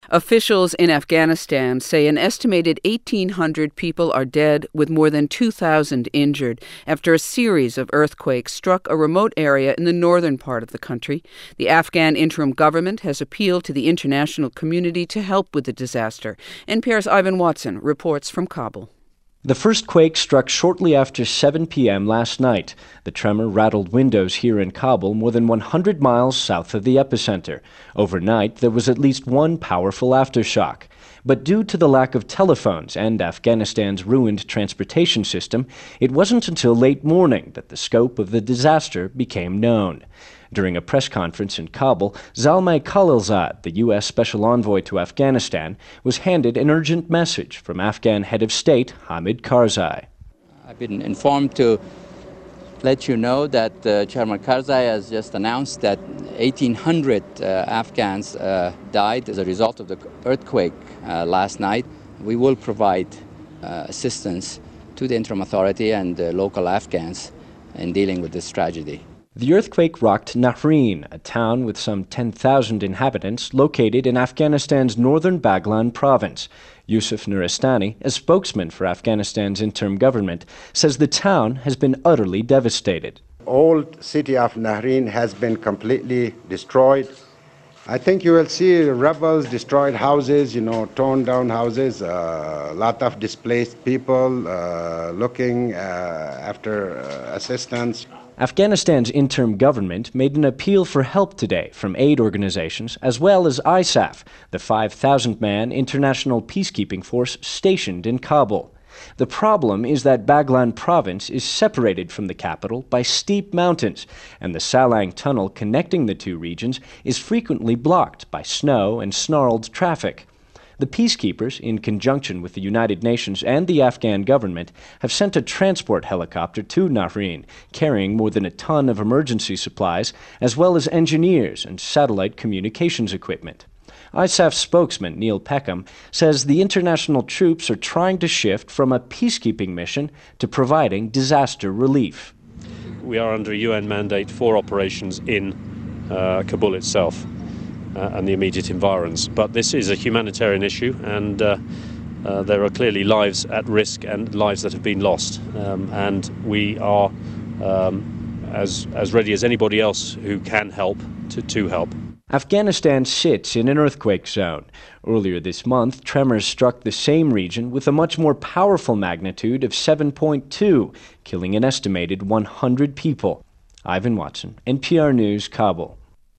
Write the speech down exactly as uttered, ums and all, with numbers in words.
Officials in Afghanistan say an estimated eighteen hundred people are dead, with more than two thousand injured, after a series of earthquakes struck a remote area in the northern part of the country. The Afghan interim government has appealed to the international community to help with the disaster. N P R's Ivan Watson reports from Kabul. The first quake struck shortly after seven p.m. last night. The tremor rattled windows here in Kabul, more than one hundred miles south of the epicenter. Overnight, there was at least one powerful aftershock. But due to the lack of telephones and Afghanistan's ruined transportation system, it wasn't until late morning that the scope of the disaster became known. During a press conference in Kabul, Zalmay Khalilzad, the U S Special Envoy to Afghanistan, was handed an urgent message from Afghan Head of State Hamid Karzai. I've been informed to let you know that uh, Chairman Karzai has just announced that eighteen hundred uh, Afghans uh, died as a result of the earthquake uh, last night. We will provide uh, assistance to the interim authority and the local Afghans in dealing with this tragedy. The earthquake rocked Nahrin, a town with some ten thousand inhabitants located in Afghanistan's northern Baghlan province. Yusuf Nuristani, a spokesman for Afghanistan's interim government, says the town has been utterly devastated. Old city of Nahrin has been completely destroyed. I think you will see rebels, destroyed houses, you know, torn down houses, a uh, lot of displaced people uh, looking uh, after uh, assistance. Afghanistan's interim government made an appeal for help today from aid organizations as well as I S A F, the five thousand man international peacekeeping force stationed in Kabul. The problem is that Baghlan province is separated from the capital by steep mountains, and the Salang tunnel connecting the two regions is frequently blocked by snow and snarled traffic. The peacekeepers, in conjunction with the United Nations and the Afghan government, have sent a transport helicopter to Nahrin, carrying more than a ton of emergency supplies, as well as engineers and satellite communications equipment. I S A F spokesman Neil Peckham says the international troops are trying to shift from a peacekeeping mission to providing disaster relief. We are under a U N mandate for operations in uh, Kabul itself. Uh, and the immediate environs. But this is a humanitarian issue, and uh, uh, there are clearly lives at risk and lives that have been lost. Um, and we are um, as, as ready as anybody else who can help to, to help. Afghanistan sits in an earthquake zone. Earlier this month, tremors struck the same region with a much more powerful magnitude of seven point two, killing an estimated one hundred people. Ivan Watson, N P R News, Kabul.